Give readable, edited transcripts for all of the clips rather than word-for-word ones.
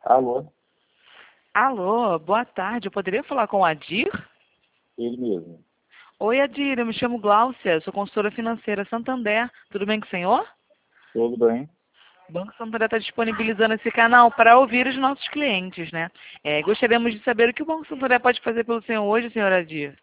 Alô, Alô, boa tarde. Eu poderia falar com o Adir? ele mesmo. Oi, Adir, eu me chamo Gláucia, sou consultora financeira Santander. Tudo bem com o senhor? Tudo bem? O Banco Santander está disponibilizando esse canal para ouvir os nossos clientes, né? Gostaríamos de saber o que o Banco Santander pode fazer pelo senhor hoje, senhor Adir.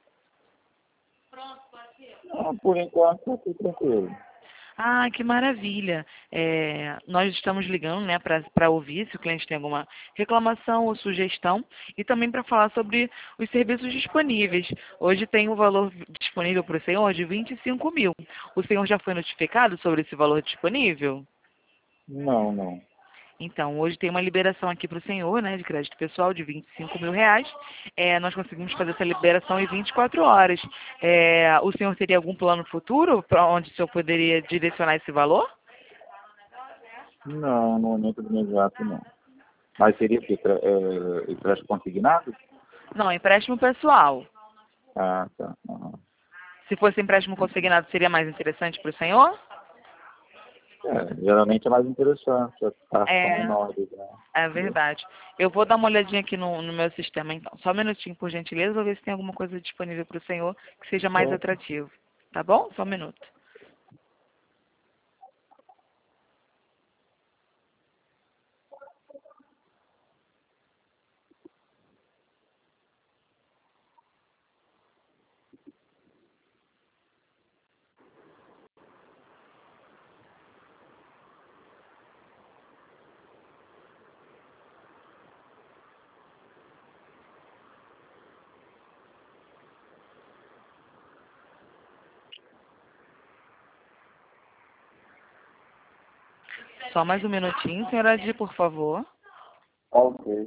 Ah, por enquanto, tá tudo tranquilo. Ah, que maravilha. Nós estamos ligando, né, para ouvir se o cliente tem alguma reclamação ou sugestão e também para falar sobre os serviços disponíveis. Hoje tem um valor disponível para o senhor de 25 mil. O senhor já foi notificado sobre esse valor disponível? Não, não. Então, hoje tem uma liberação aqui para o senhor, né, de crédito pessoal de 25 mil reais. Nós conseguimos fazer essa liberação em 24 horas. O senhor teria algum plano futuro para onde o senhor poderia direcionar esse valor? Não, no momento imediato não. Mas seria o quê? Empréstimo consignado? Não, empréstimo pessoal. Ah, tá. Aham. Se fosse empréstimo consignado, seria mais interessante para o senhor? Geralmente é mais interessante, as partes são É, menores, né? é Entendeu? verdade. Eu vou dar uma olhadinha aqui no meu sistema, então. Só um minutinho, por gentileza, vou ver se tem alguma coisa disponível para o senhor que seja mais Só- atrativo. Tá bom? Só um minuto. Só mais um minutinho, senhora Adi, por favor. Ok.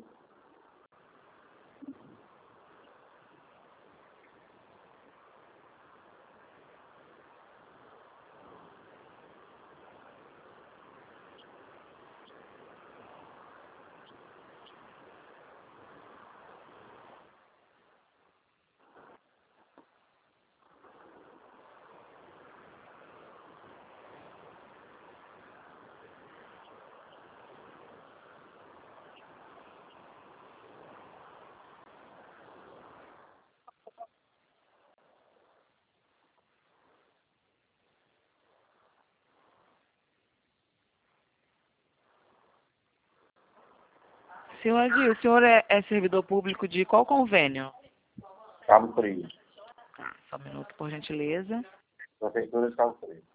Senhor Adi, o senhor é servidor público de qual convênio? Cabo Frio. Só um minuto, por gentileza. Prefeitura de Cabo Frio.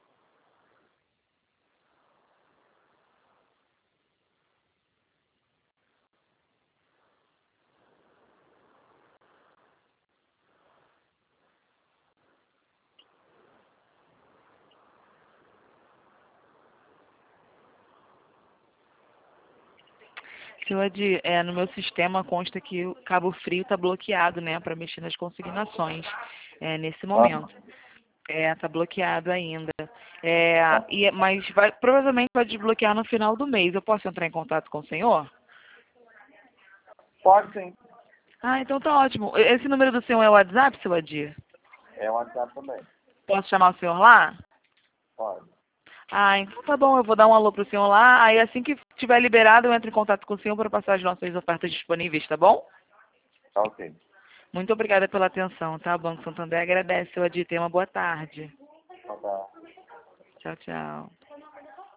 Senhor Adi, no meu sistema consta que o Cabo Frio está bloqueado, né, para mexer nas consignações, nesse Aham. momento. Tá bloqueado ainda. Tá. Mas provavelmente vai desbloquear no final do mês. Eu posso entrar em contato com o senhor? Pode sim. Ah, então tá ótimo. Esse número do senhor é o WhatsApp, seu Adir? É o WhatsApp também. Posso chamar o senhor lá? Pode. Ah, então tá bom, eu vou dar um alô pro senhor lá. Aí assim que estiver liberado, eu entro em contato com o senhor para passar as nossas ofertas disponíveis, tá bom? Tá ok. Muito obrigada pela atenção, tá? O Banco Santander agradece, seu Adir. Tenha uma boa tarde. Então tá. Tchau, tchau.